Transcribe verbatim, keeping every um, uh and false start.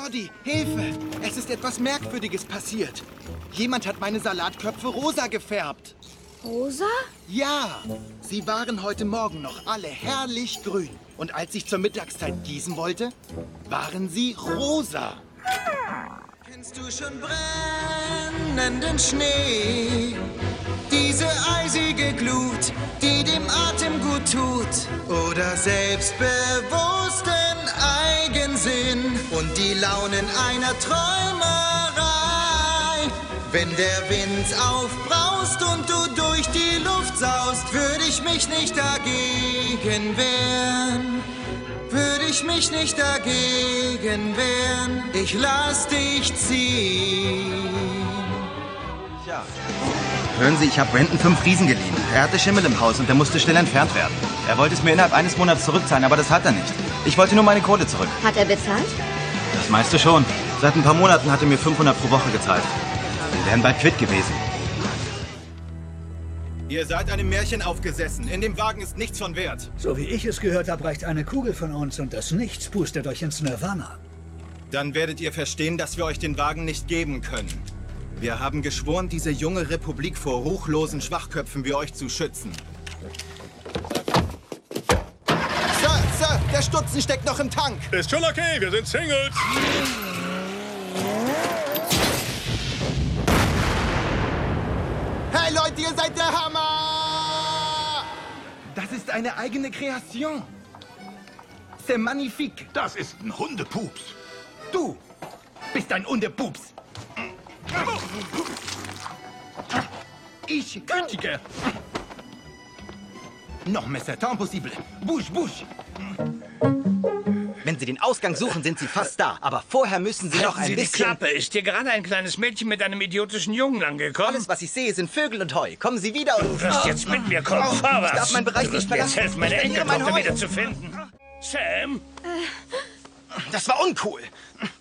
Jordi, Hilfe! Es ist etwas Merkwürdiges passiert. Jemand hat meine Salatköpfe rosa gefärbt. Rosa? Ja, sie waren heute Morgen noch alle herrlich grün. Und als ich zur Mittagszeit gießen wollte, waren sie rosa. Kennst du schon brennenden Schnee? Diese eisige Glut, die dem Atem gut tut. Oder selbstbewussten Eigensinn und die Launen einer Träumerei. Wenn der Wind aufbraust und du durch die Luft saust, würde ich mich nicht dagegen wehren. Würde ich mich nicht dagegen wehren. Ich lass dich ziehen. Tja. Hören Sie, ich habe Brandon fünf Riesen geliehen. Er hatte Schimmel im Haus und der musste schnell entfernt werden. Er wollte es mir innerhalb eines Monats zurückzahlen, aber das hat er nicht. Ich wollte nur meine Kohle zurück. Hat er bezahlt? Das meiste schon. Seit ein paar Monaten hat er mir fünfhundert pro Woche gezahlt. Wir wären bald quitt gewesen. Ihr seid einem Märchen aufgesessen. In dem Wagen ist nichts von Wert. So wie ich es gehört habe, reicht eine Kugel von uns und das Nichts pustet euch ins Nirvana. Dann werdet ihr verstehen, dass wir euch den Wagen nicht geben können. Wir haben geschworen, diese junge Republik vor ruchlosen Schwachköpfen wie euch zu schützen. Sir, Sir, der Stutzen steckt noch im Tank. Ist schon okay, wir sind Singles. Hey Leute, ihr seid der Hammer! Das ist eine eigene Kreation. C'est magnifique. Das ist ein Hundepups. Du bist ein Hundepups. Ich kündige. Non, mais c'est impossible. Bouge, bouge. Wenn Sie den Ausgang suchen, sind Sie fast da. Aber vorher müssen Sie noch Halten ein Sie die bisschen... Klappe. Ist hier gerade ein kleines Mädchen mit einem idiotischen Jungen angekommen? Alles, was ich sehe, sind Vögel und Heu. Kommen Sie wieder und... Du wirst jetzt mit mir kommen. Oh, Vorwärts. ich darf meinen Bereich Du wirst nicht mir jetzt verlassen. helfen, meine Ich verliere mein Enkeltochter Heu. wieder zu finden. Sam? Das war uncool.